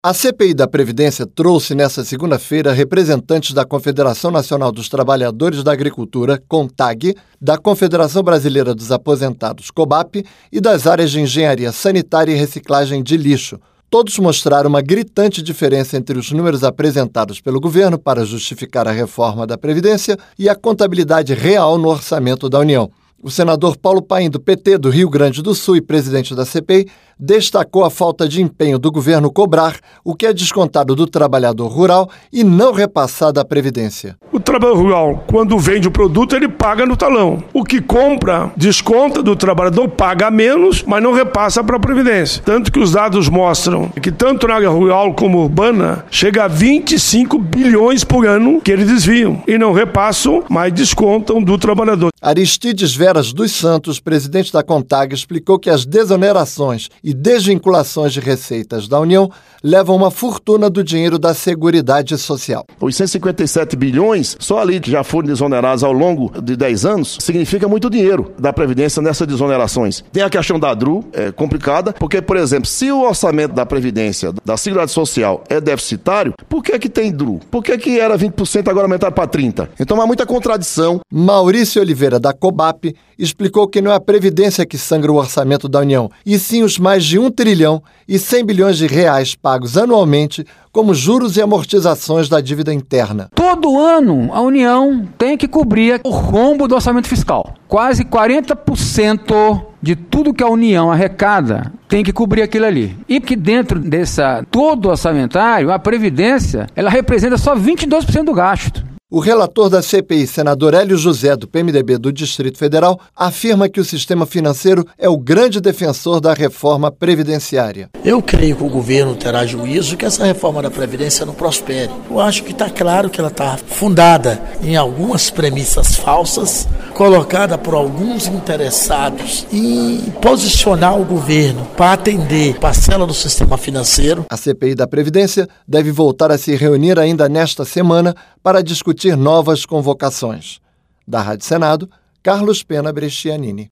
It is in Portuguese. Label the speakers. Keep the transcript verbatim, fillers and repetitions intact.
Speaker 1: A C P I da Previdência trouxe nesta segunda-feira representantes da Confederação Nacional dos Trabalhadores da Agricultura, CONTAG, da Confederação Brasileira dos Aposentados, COBAP, e das áreas de Engenharia Sanitária e Reciclagem de Lixo. Todos mostraram uma gritante diferença entre os números apresentados pelo governo para justificar a reforma da Previdência e a contabilidade real no orçamento da União. O senador Paulo Paim, do P T do Rio Grande do Sul e presidente da C P I, destacou a falta de empenho do governo cobrar o que é descontado do trabalhador rural e não repassado à Previdência.
Speaker 2: O trabalhador rural, quando vende o produto, ele paga no talão. O que compra, desconta do trabalhador, paga menos, mas não repassa para a Previdência. Tanto que os dados mostram que tanto na área rural como urbana, chega a vinte e cinco bilhões por ano que eles desviam e não repassam, mas descontam do trabalhador.
Speaker 1: Aristides Veras dos Santos, presidente da CONTAG, explicou que as desonerações e desvinculações de receitas da União levam uma fortuna do dinheiro da Seguridade Social.
Speaker 3: Os cento e cinquenta e sete bilhões, só ali que já foram desonerados ao longo de dez anos, significa muito dinheiro da Previdência nessas desonerações. Tem a questão da D R U, é complicada, porque, por exemplo, se o orçamento da Previdência, da Seguridade Social é deficitário, por que que tem D R U? Por que que era vinte por cento agora aumentado para trinta por cento? Então há muita contradição.
Speaker 1: Maurício Oliveira, da COBAP, explicou que não é a Previdência que sangra o orçamento da União, e sim os mais de um trilhão e cem bilhões de reais pagos anualmente como juros e amortizações da dívida interna.
Speaker 4: Todo ano a União tem que cobrir o rombo do orçamento fiscal. Quase quarenta por cento de tudo que a União arrecada tem que cobrir aquilo ali. E que dentro dessa todo orçamentário, a Previdência, ela representa só vinte e dois por cento do gasto.
Speaker 1: O relator da C P I, senador Hélio José, do P M D B do Distrito Federal, afirma que o sistema financeiro é o grande defensor da reforma previdenciária.
Speaker 5: Eu creio que o governo terá juízo que essa reforma da Previdência não prospere. Eu acho que está claro que ela está fundada em algumas premissas falsas, colocada por alguns interessados em posicionar o governo para atender parcela do sistema financeiro.
Speaker 1: A C P I da Previdência deve voltar a se reunir ainda nesta semana para discutir novas convocações. Da Rádio Senado, Carlos Pena Brescianini.